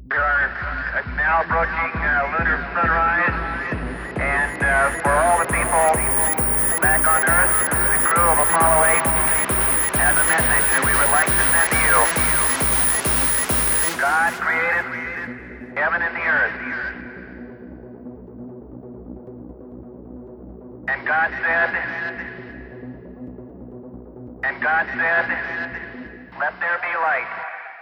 We are now approaching lunar sunrise, and for all the people back on Earth, the crew of Apollo 8 has a message that we would like to send to you. God created heaven and the earth, and God said, let there be light.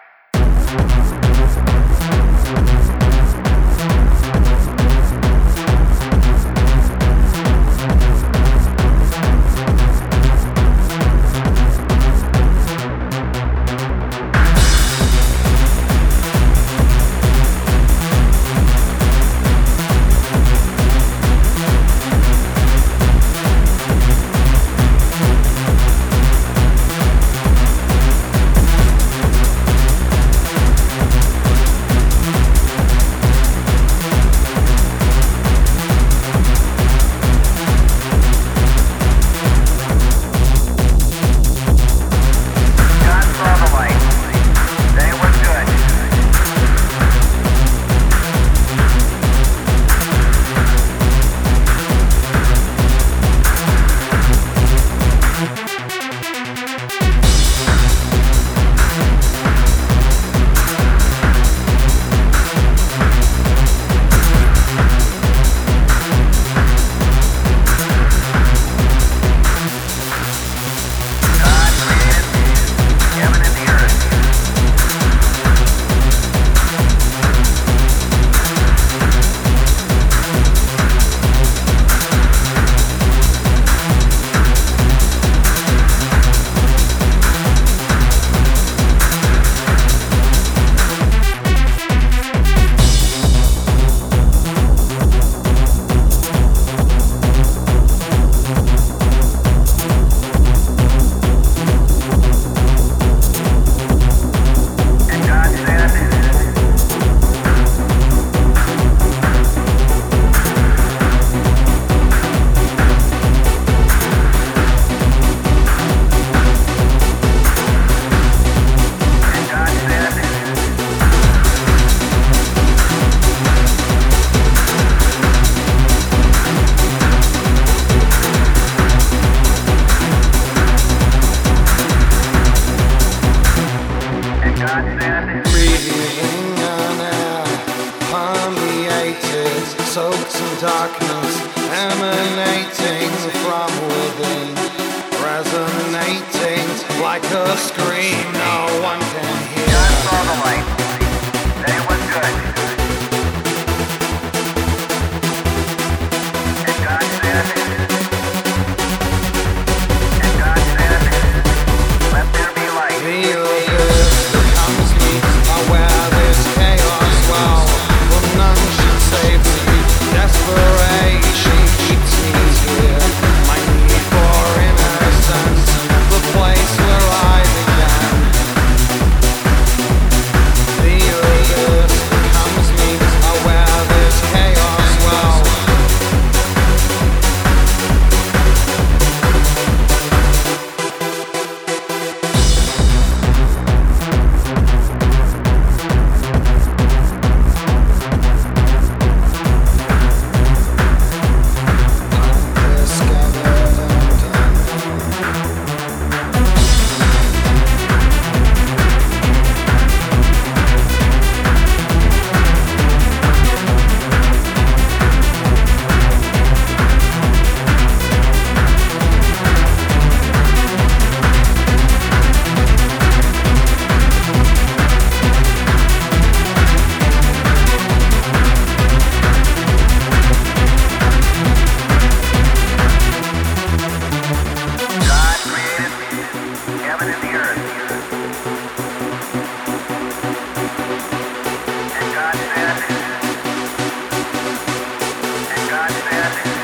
Soaked in darkness, emanating from within, resonating like a scream no one can hear. God saw the light, that it was good. And God said, let there be light. The abyss becomes me, where this chaos dwells, but none should save me. Desperation keeps me here. My need for innocence, the place where I began. The abyss becomes me, where this chaos dwells.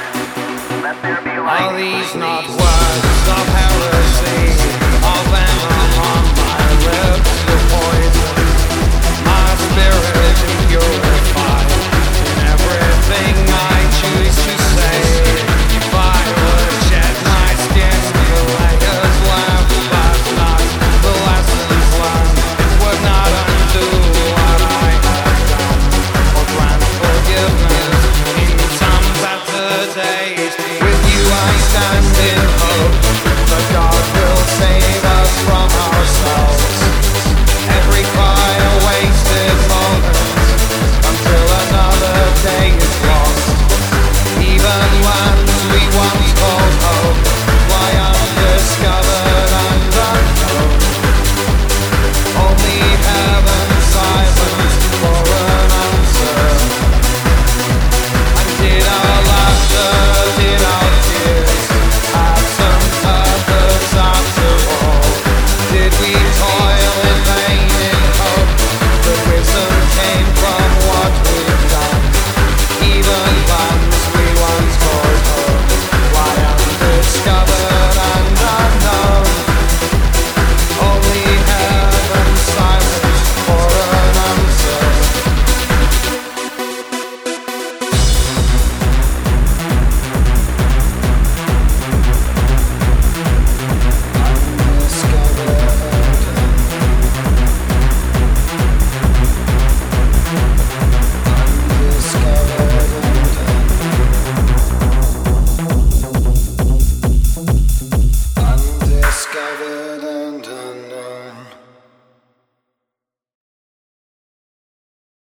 Are these not words of heresy, of